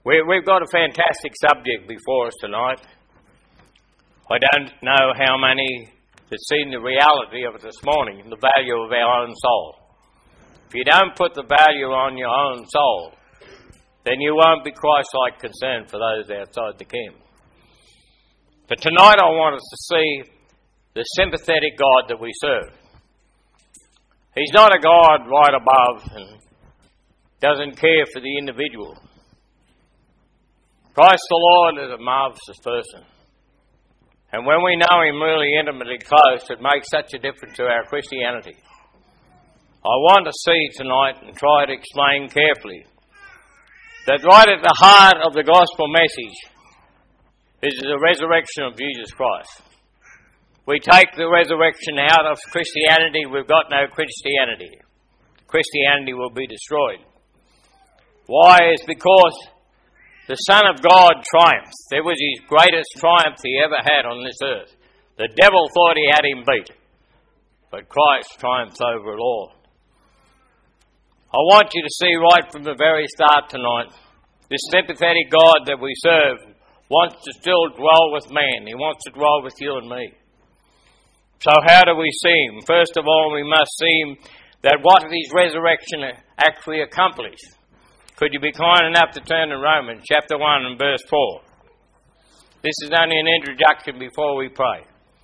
We've got a fantastic subject before us tonight. I don't know how many have seen the reality of it this morning, the value of our own soul. If you don't put the value on your own soul, then you won't be Christ-like concerned for those outside the camp. But tonight I want us to see the sympathetic God that we serve. He's not a God right above and doesn't care for the individual. Christ the Lord is a marvellous person. And when we know Him really intimately close, it makes such a difference to our Christianity. I want to see tonight and try to explain carefully that right at the heart of the gospel message is the resurrection of Jesus Christ. We take the resurrection out of Christianity, we've got no Christianity. Christianity will be destroyed. Why? It's because the Son of God triumphed. There was His greatest triumph He ever had on this earth. The devil thought he had Him beat, but Christ triumphs over it all. I want you to see right from the very start tonight, this sympathetic God that we serve wants to still dwell with man. He wants to dwell with you and me. So how do we see Him? First of all, we must see Him that what His resurrection actually accomplished. Could you be kind enough to turn to Romans chapter 1 and verse 4? This is only an introduction before we pray.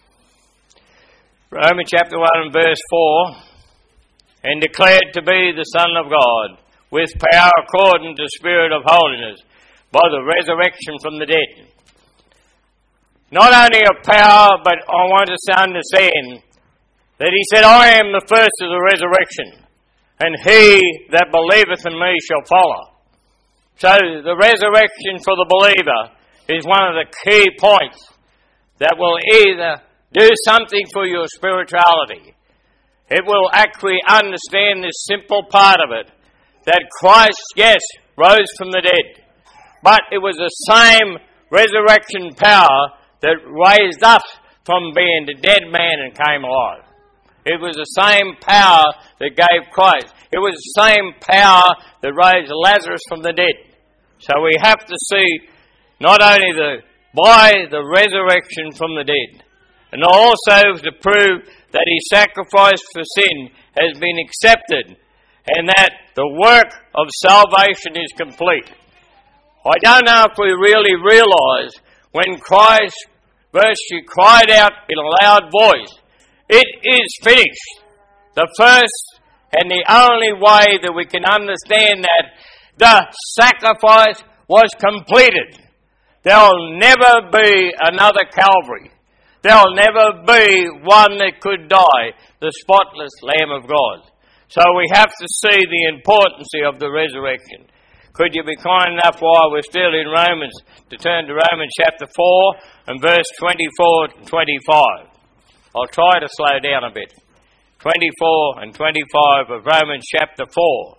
Romans chapter 1 and verse 4. And declared to be the Son of God, with power according to the Spirit of holiness, by the resurrection from the dead. Not only of power, but I want us to understand that He said, I am the first of the resurrection, and he that believeth in me shall follow. So the resurrection for the believer is one of the key points that will either do something for your spirituality. It will actually understand this simple part of it, that Christ, yes, rose from the dead, but it was the same resurrection power that raised us from being a dead man and came alive. It was the same power that gave Christ. It was the same power that raised Lazarus from the dead. So we have to see not only by the resurrection from the dead, and also to prove that His sacrifice for sin has been accepted and that the work of salvation is complete. I don't know if we really realise when Christ virtually cried out in a loud voice, it is finished. The first and the only way that we can understand that the sacrifice was completed. There'll never be another Calvary. There'll never be one that could die, the spotless Lamb of God. So we have to see the importance of the resurrection. Could you be kind enough while we're still in Romans to turn to Romans chapter 4 and verse 24 and 25. I'll try to slow down a bit. 24 and 25 of Romans chapter 4.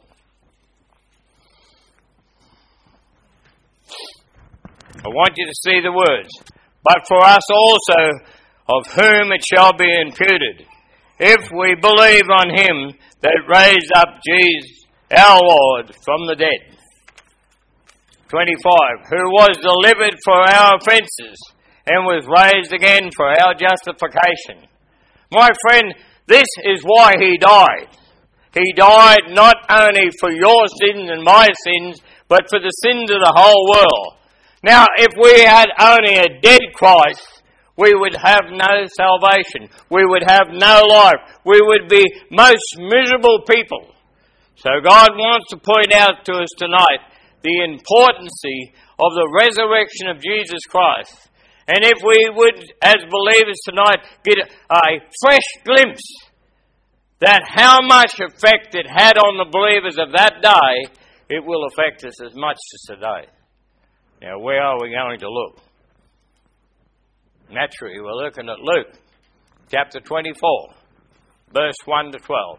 I want you to see the words. But for us also, of whom it shall be imputed, if we believe on Him that raised up Jesus our Lord from the dead. 25. Who was delivered for our offences and was raised again for our justification. My friend, this is why He died. He died not only for your sins and my sins, but for the sins of the whole world. Now, if we had only a dead Christ, we would have no salvation. We would have no life. We would be most miserable people. So God wants to point out to us tonight the importance of the resurrection of Jesus Christ. And if we would, as believers tonight, get a fresh glimpse that how much effect it had on the believers of that day, it will affect us as much as today. Now, where are we going to look? Naturally, we're looking at Luke, chapter 24, verse 1 to 12.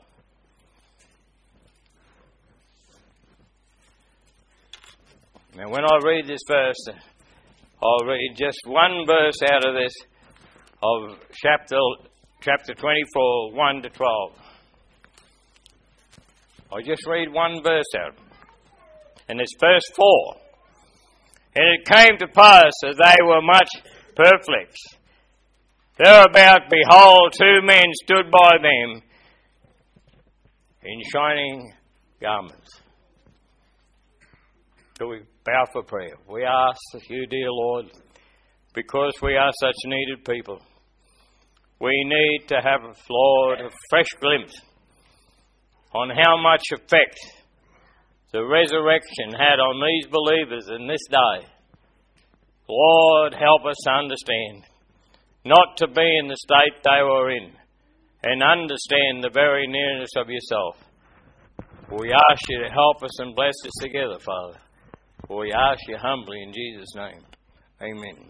Now, when I read this verse, I'll read just one verse out of this, of chapter 24, 1 to 12. I'll just read one verse out. And it's verse 4. And it came to pass that they were much perplexed. Thereabout, behold, 2 men stood by them in shining garments. So we bow for prayer. We ask you, dear Lord, because we are such needed people, we need to have, Lord, a fresh glimpse on how much effect the resurrection had on these believers in this day. Lord, help us to understand, not to be in the state they were in, and understand the very nearness of yourself. We ask you to help us and bless us together, Father. We ask you humbly in Jesus' name. Amen.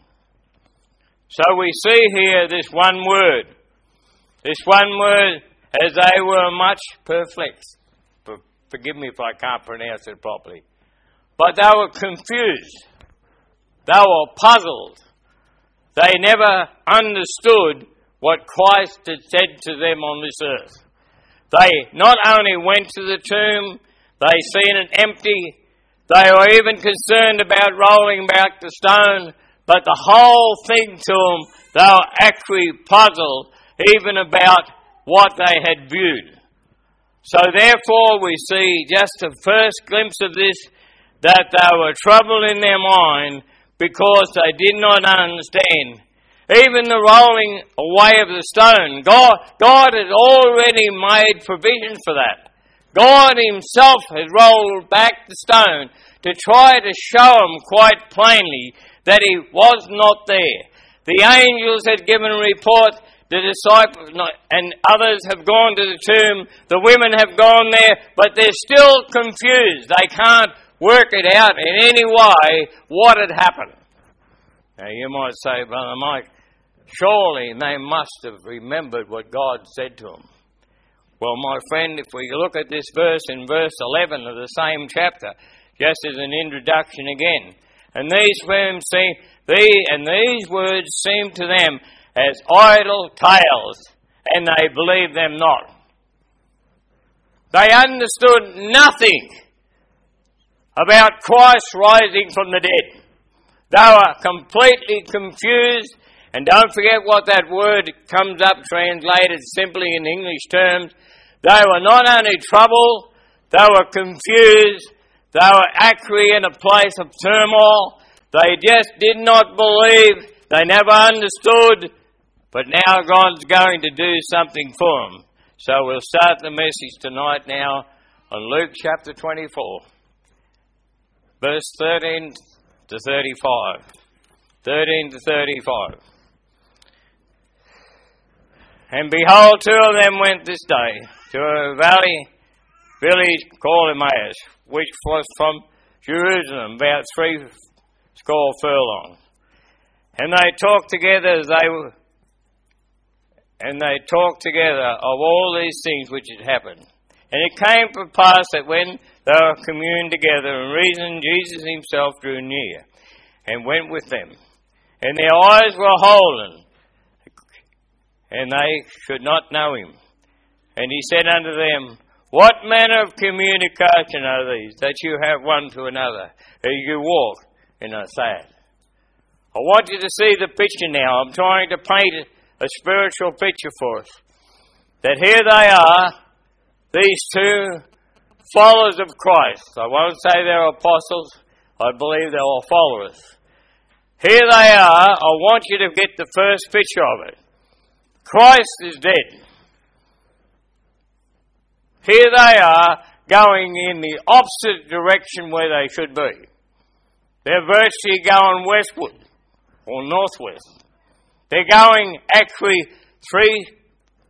So we see here this one word. This one word, as they were much perplexed. Forgive me if I can't pronounce it properly. But they were confused. They were puzzled. They never understood what Christ had said to them on this earth. They not only went to the tomb, they seen it empty, they were even concerned about rolling back the stone, but the whole thing to them, they were actually puzzled even about what they had viewed. So therefore we see just the first glimpse of this, that they were troubled in their mind because they did not understand. Even the rolling away of the stone, God had already made provision for that. God himself had rolled back the stone to try to show them quite plainly that he was not there. The angels had given a report, the disciples and others have gone to the tomb, the women have gone there, but they're still confused. They can't work it out in any way what had happened. Now you might say, Brother Mike, surely they must have remembered what God said to them. Well, my friend, if we look at this verse in verse 11 of the same chapter, just as an introduction again, and these words seem to them as idle tales, and they believed them not. They understood nothing about Christ rising from the dead. They were completely confused. And don't forget what that word comes up translated simply in English terms. They were not only troubled, they were confused, they were actually in a place of turmoil. They just did not believe, they never understood, but now God's going to do something for them. So we'll start the message tonight now on Luke chapter 24, verse 13 to 35. 13 to 35. And behold, 2 of them went this day to a village called Emmaus, which was from Jerusalem, about 60 furlongs. And they talked together of all these things which had happened. And it came to pass that when they were communed together and reasoned, Jesus himself drew near and went with them. And their eyes were holden, and they should not know him. And he said unto them, What manner of communication are these, that you have one to another, as you walk and are sad? I want you to see the picture now. I'm trying to paint a spiritual picture for us. That here they are, these 2 followers of Christ. I won't say they're apostles. I believe they were followers. Here they are. I want you to get the first picture of it. Christ is dead. Here they are going in the opposite direction where they should be. They're virtually going westward or northwest. They're going actually 3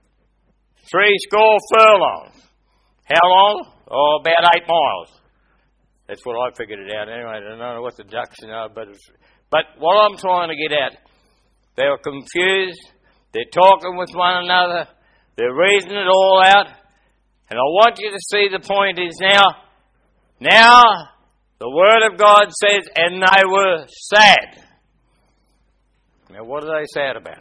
score furlongs. How long? Oh, about 8 miles. That's what I figured it out anyway. I don't know what the deduction are, but what I'm trying to get at, they were confused. They're talking with one another. They're reasoning it all out. And I want you to see the point is now the Word of God says, and they were sad. Now what are they sad about?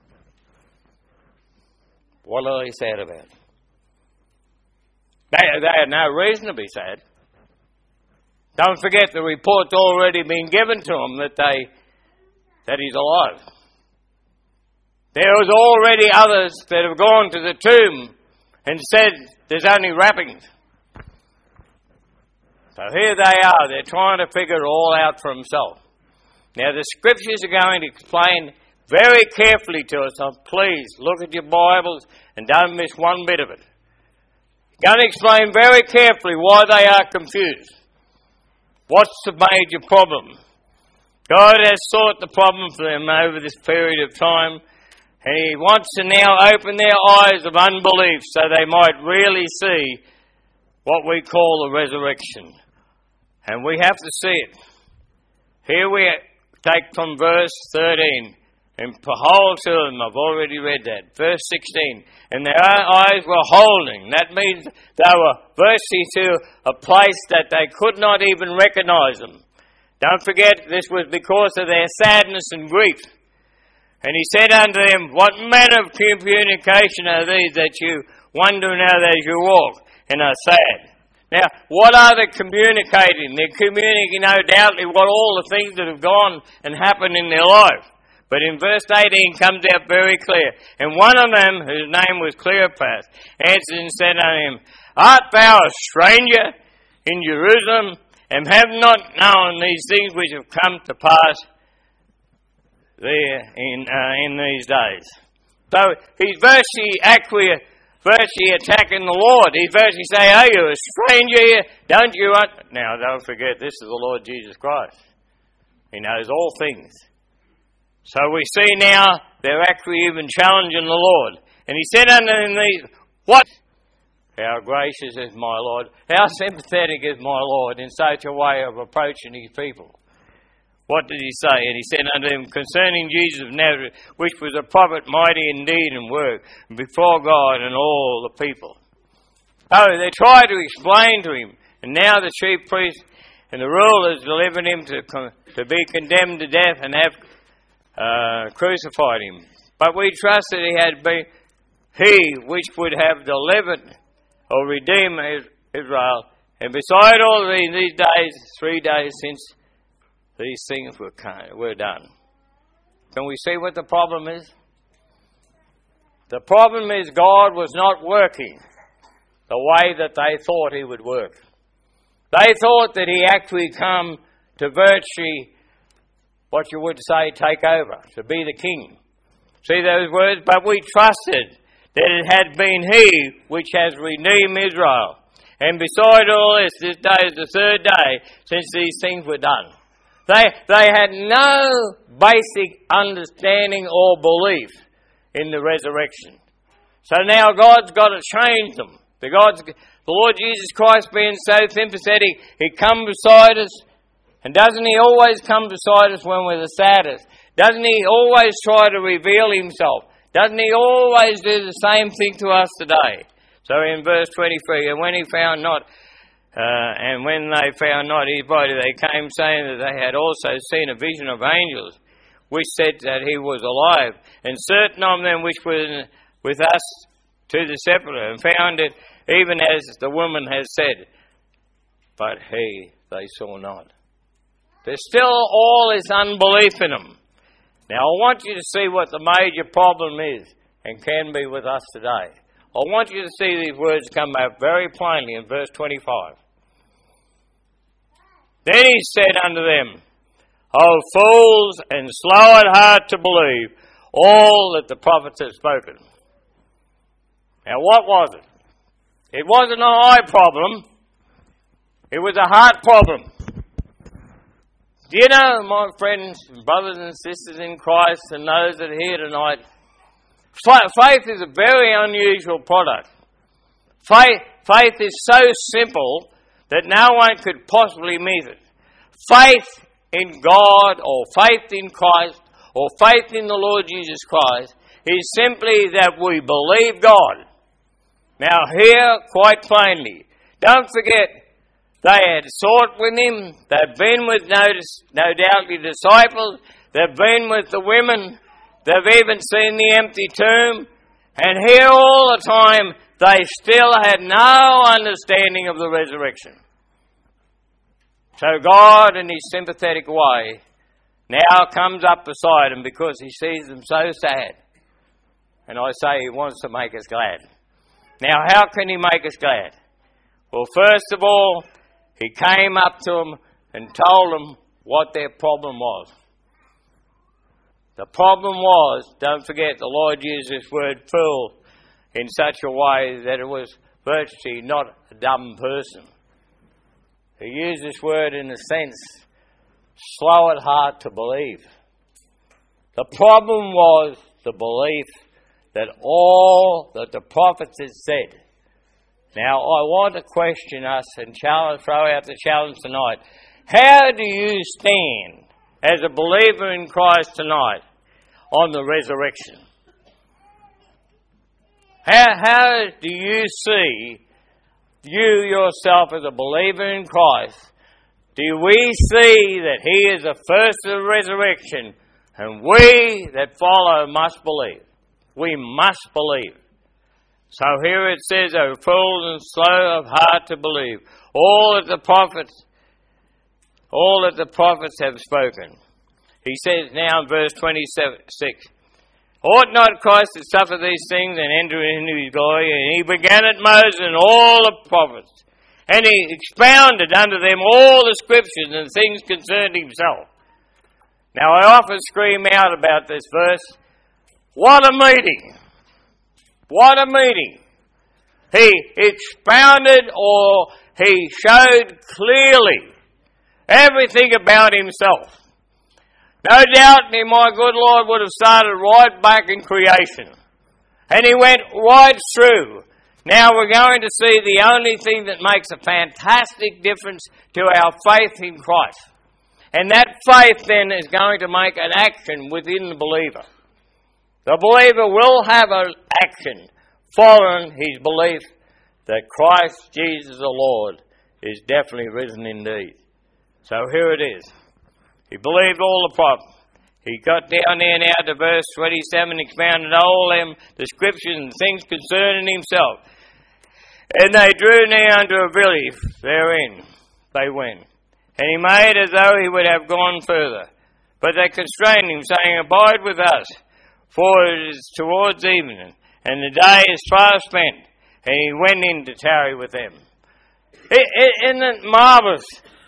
What are they sad about? They had no reason to be sad. Don't forget the report's already been given to them that he's alive. There was already others that have gone to the tomb and said there's only wrappings. So here they are. They're trying to figure it all out for themselves. Now the Scriptures are going to explain very carefully to us. So please look at your Bibles and don't miss one bit of it. Going to explain very carefully why they are confused. What's the major problem? God has sought the problem for them over this period of time, and He wants to now open their eyes of unbelief so they might really see what we call the resurrection. And we have to see it. Here we take from verse 13. And behold to them, I've already read that. Verse 16. And their eyes were holding. That means they were virtually to a place that they could not even recognize them. Don't forget, this was because of their sadness and grief. And He said unto them, what manner of communication are these that you wonder now as you walk and are sad? Now, what are they communicating? They're communicating, no doubtly, what all the things that have gone and happened in their life. But in verse 18 comes out very clear. And one of them, whose name was Cleopas, answered and said unto him, art thou a stranger in Jerusalem, and have not known these things which have come to pass there in these days? So he's virtually attacking the Lord. He's virtually saying, are you a stranger here? Don't you Now, don't forget, this is the Lord Jesus Christ. He knows all things. So we see now they're actually even challenging the Lord. And He said unto them these, what? How gracious is my Lord. How sympathetic is my Lord in such a way of approaching His people. What did He say? And He said unto them, concerning Jesus of Nazareth, which was a prophet mighty in deed and work before God and all the people. So they tried to explain to Him. And now the chief priests and the rulers delivered Him to be condemned to death and have crucified Him. But we trust that He had been He which would have delivered or redeemed Israel. And beside all these days, 3 days since these things were done. Can we see what the problem is? The problem is God was not working the way that they thought He would work. They thought that He actually come to virtually, what you would say, take over, to be the king. See those words? But we trusted that it had been He which has redeemed Israel. And beside all this day is the third day since these things were done. They had no basic understanding or belief in the resurrection. So now God's got to change them. The Lord Jesus Christ being so sympathetic, He come beside us. And doesn't He always come beside us when we're the saddest? Doesn't He always try to reveal Himself? Doesn't He always do the same thing to us today? So in verse 23, and when they found not His body, they came saying that they had also seen a vision of angels, which said that He was alive. And certain of them which were with us to the sepulchre, and found it even as the woman has said, but they saw not. There's still all this unbelief in them. Now I want you to see what the major problem is and can be with us today. I want you to see these words come out very plainly in verse 25. Then He said unto them, O fools, and slow at heart to believe all that the prophets have spoken. Now what was it? It wasn't an eye problem. It was a heart problem. Do you know, my friends, brothers and sisters in Christ, and those that are here tonight, faith is a very unusual product. Faith is so simple that no one could possibly meet it. Faith in God, or faith in Christ, or faith in the Lord Jesus Christ, is simply that we believe God. Now here, quite plainly, don't forget, they had sought with Him. They've been with, no doubt, the disciples. They've been with the women. They've even seen the empty tomb. And here all the time, they still had no understanding of the resurrection. So God, in his sympathetic way, now comes up beside them because he sees them so sad. And I say he wants to make us glad. Now, how can he make us glad? Well, first of all, he came up to them and told them what their problem was. The problem was, don't forget, the Lord used this word fool in such a way that it was virtually not a dumb person. He used this word in a sense, slow at heart to believe. The problem was the belief that all that the prophets had said. Now, I want to question us and throw out the challenge tonight. How do you stand as a believer in Christ tonight on the resurrection? How do you see you yourself as a believer in Christ? Do we see that he is the first of the resurrection, and we that follow must believe? We must believe. So here it says, "O fools and slow of heart to believe, all that the prophets have spoken." He says now in verse 26, "Ought not Christ to suffer these things and enter into his glory? And he began at Moses and all the prophets, and he expounded unto them all the scriptures and things concerning himself." Now I often scream out about this verse. What a meeting! What a meeting! He expounded, or he showed clearly everything about himself. No doubt my good Lord would have started right back in creation. And he went right through. Now we're going to see the only thing that makes a fantastic difference to our faith in Christ. And that faith then is going to make an action within the believer. The believer will have an action following his belief that Christ Jesus the Lord is definitely risen indeed. So here it is. He believed all the prophets. He got down there now to verse 27, expounded all them, the scriptures and things concerning himself. And they drew near unto a village, therein they went. And he made as though he would have gone further. But they constrained him, saying, "Abide with us, for it is towards evening, and the day is far spent." And he went in to tarry with them. Isn't it marvellous?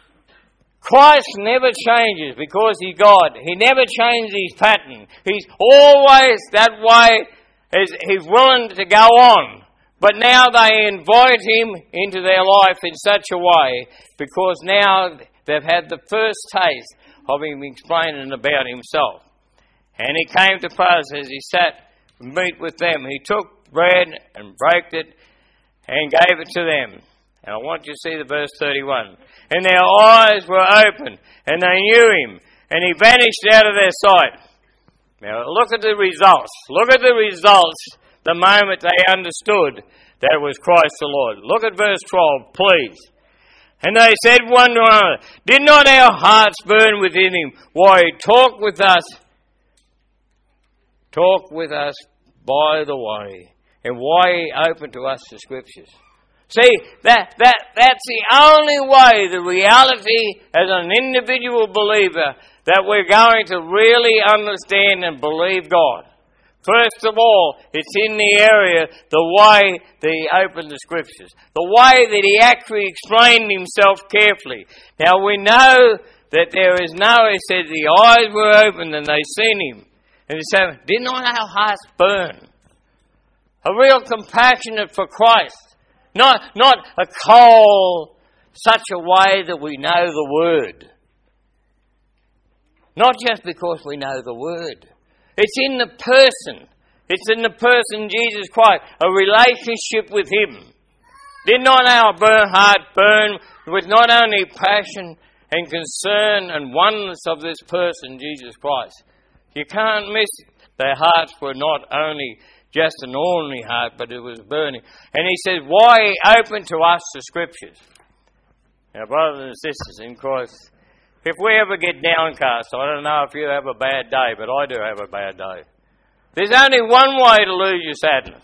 Christ never changes because he's God. He never changes his pattern. He's always that way. He's willing to go on. But now they invite him into their life in such a way because now they've had the first taste of him explaining about himself. And it came to pass as he sat to meet with them, he took bread and broke it and gave it to them. And I want you to see the verse 31. And their eyes were opened, and they knew him, and he vanished out of their sight. Now look at the results. Look at the results the moment they understood that it was Christ the Lord. Look at verse 12, please. And they said one to another, "Did not our hearts burn within him while he talked with us by the way, and why he opened to us the scriptures?" See, that's the only way, the reality as an individual believer, that we're going to really understand and believe God. First of all, it's in the area, the way that he opened the scriptures, the way that he actually explained himself carefully. Now we know that there is no, he said, the eyes were opened and they seen him. And he said, did not our hearts burn? A real compassionate for Christ. Not a cold, such a way that we know the Word. Not just because we know the Word. It's in the person. It's in the person Jesus Christ. A relationship with him. Did not our heart burn with not only passion and concern and oneness of this person, Jesus Christ? You can't miss it. Their hearts were not only just an ordinary heart, but it was burning. And he says, why he opened to us the scriptures. Now, brothers and sisters in Christ, if we ever get downcast, I don't know if you have a bad day, but I do have a bad day. There's only one way to lose your sadness.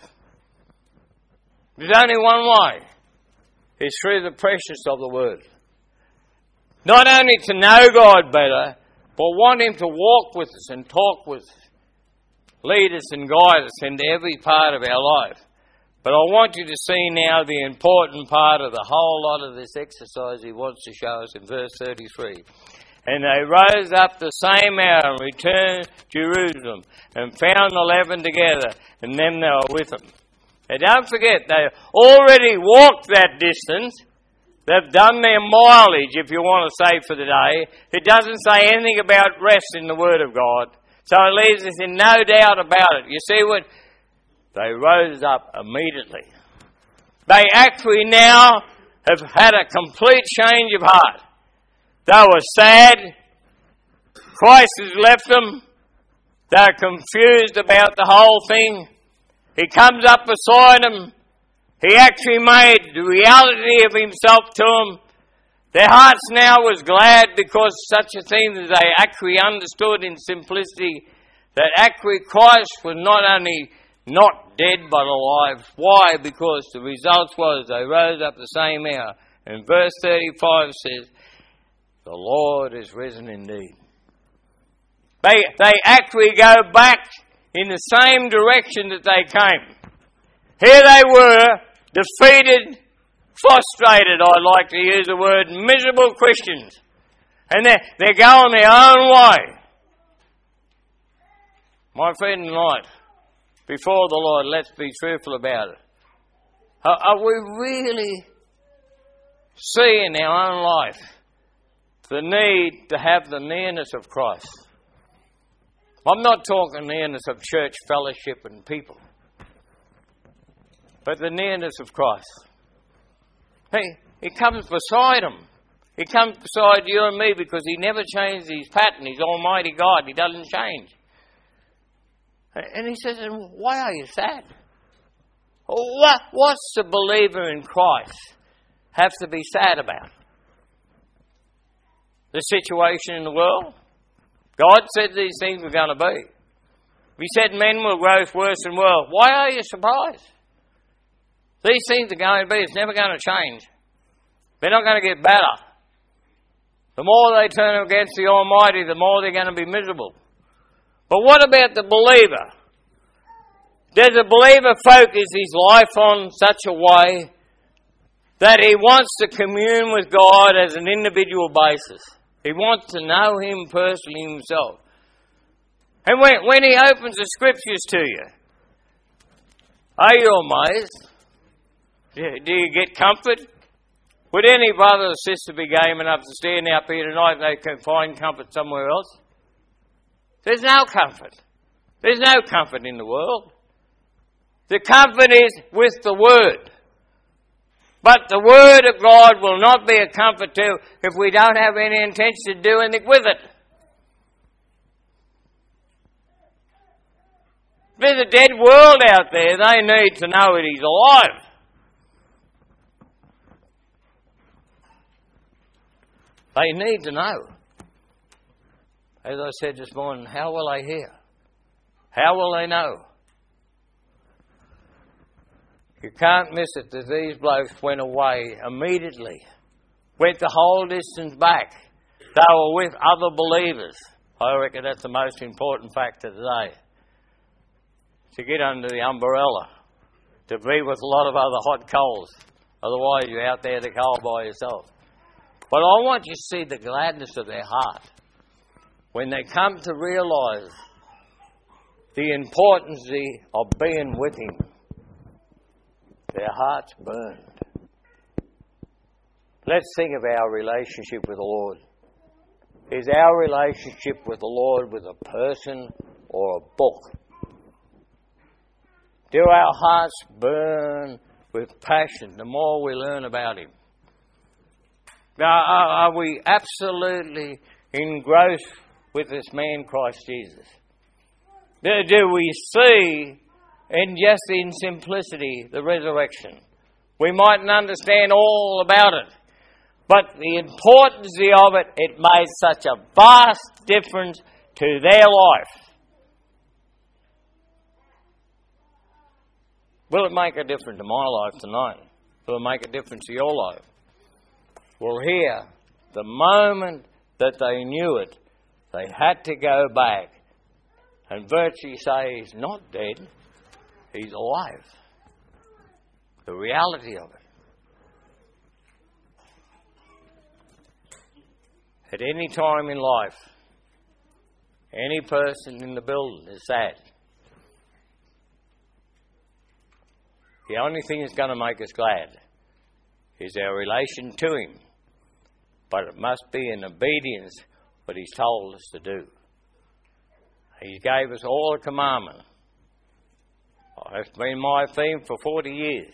There's only one way. It's through the precious of the Word. Not only to know God better, but want Him to walk with us and talk with us, lead us and guide us into every part of our life. But I want you to see now the important part of the whole lot of this exercise He wants to show us in verse 33. And they rose up the same hour and returned to Jerusalem and found the 11 together, and them they were with them. Now don't forget, they already walked that distance. They've done their mileage, if you want to say, for the day. It doesn't say anything about rest in the Word of God. So it leaves us in no doubt about it. You see what? They rose up immediately. They actually now have had a complete change of heart. They were sad. Christ has left them. They're confused about the whole thing. He comes up beside them. He actually made the reality of Himself to them. Their hearts now was glad because such a thing that they actually understood in simplicity that actually Christ was not only not dead but alive. Why? Because the result was they rose up the same hour. And verse 35 says, the Lord is risen indeed. They actually go back in the same direction that they came. Here they were, defeated, frustrated, I like to use the word, miserable Christians. And they're going their own way. My friend tonight, before the Lord, let's be truthful about it. Are we really seeing in our own life the need to have the nearness of Christ? I'm not talking nearness of church fellowship and people, but the nearness of Christ. He comes beside them. He comes beside you and me because He never changes His pattern. He's Almighty God. He doesn't change. And He says, why are you sad? What's the believer in Christ have to be sad about? The situation in the world? God said these things were going to be. He said men will grow worse and worse. Why are you surprised? These things are going to be. It's never going to change. They're not going to get better. The more they turn against the Almighty, the more they're going to be miserable. But what about the believer? Does a believer focus his life on such a way that he wants to commune with God as an individual basis? He wants to know Him personally himself. And when He opens the Scriptures to you, are you amazed? Do you get comfort? Would any brother or sister be game enough to stand up here tonight and they can find comfort somewhere else? There's no comfort. There's no comfort in the world. The comfort is with the Word. But the Word of God will not be a comfort to if we don't have any intention to do anything with it. There's a dead world out there. They need to know that He's alive. They need to know. As I said this morning, how will they hear? How will they know? You can't miss it that these blokes went away immediately. Went the whole distance back. They were with other believers. I reckon that's the most important factor today. To get under the umbrella. To be with a lot of other hot coals. Otherwise you're out there in the coal by yourself. But I want you to see the gladness of their heart. When they come to realise the importance of being with Him. Their hearts burned. Let's think of our relationship with the Lord. Is our relationship with the Lord with a person or a book? Do our hearts burn with passion the more we learn about Him? Now, are we absolutely engrossed with this man, Christ Jesus? Do we see, and just in simplicity, the resurrection? We mightn't understand all about it, but the importance of it, it made such a vast difference to their life. Will it make a difference to my life tonight? Will it make a difference to your life? Well, here, the moment that they knew it, they had to go back and virtually say, he's not dead, he's alive. The reality of it. At any time in life, any person in the building is sad. The only thing that's going to make us glad is our relation to Him. But it must be in obedience what He's told us to do. He gave us all the commandments. It's been my theme for 40 years.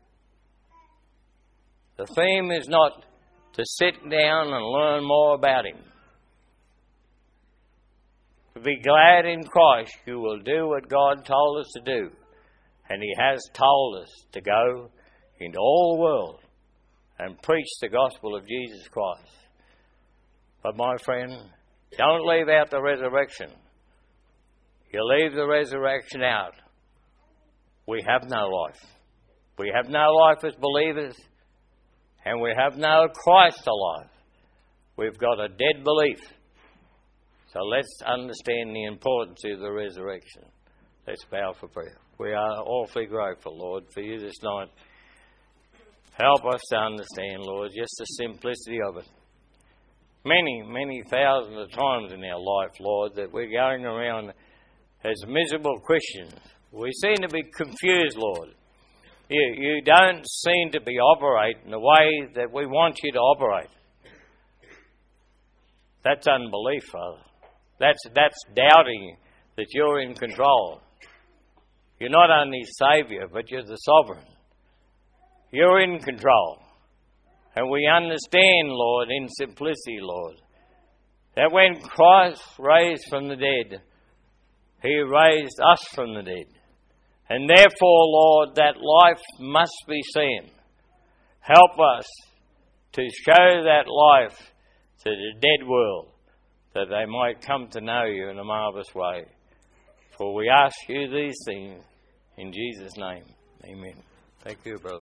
The theme is not to sit down and learn more about Him. To be glad in Christ, you will do what God told us to do. And He has told us to go into all the world and preach the gospel of Jesus Christ. But my friend, don't leave out the resurrection. You leave the resurrection out, we have no life. We have no life as believers, and we have no Christ alive. We've got a dead belief. So let's understand the importance of the resurrection. Let's bow for prayer. We are awfully grateful, Lord, for you this night. Help us to understand, Lord, just the simplicity of it. Many thousands of times in our life, Lord, that we're going around as miserable Christians. We seem to be confused, Lord. You don't seem to be operating the way that we want you to operate. That's unbelief, Father. That's doubting that you're in control. You're not only Saviour, but you're the Sovereign. You're in control. And we understand, Lord, in simplicity, Lord, that when Christ raised from the dead, He raised us from the dead. And therefore, Lord, that life must be seen. Help us to show that life to the dead world, that they might come to know you in a marvellous way. For we ask you these things in Jesus' name. Amen. Thank you, brother.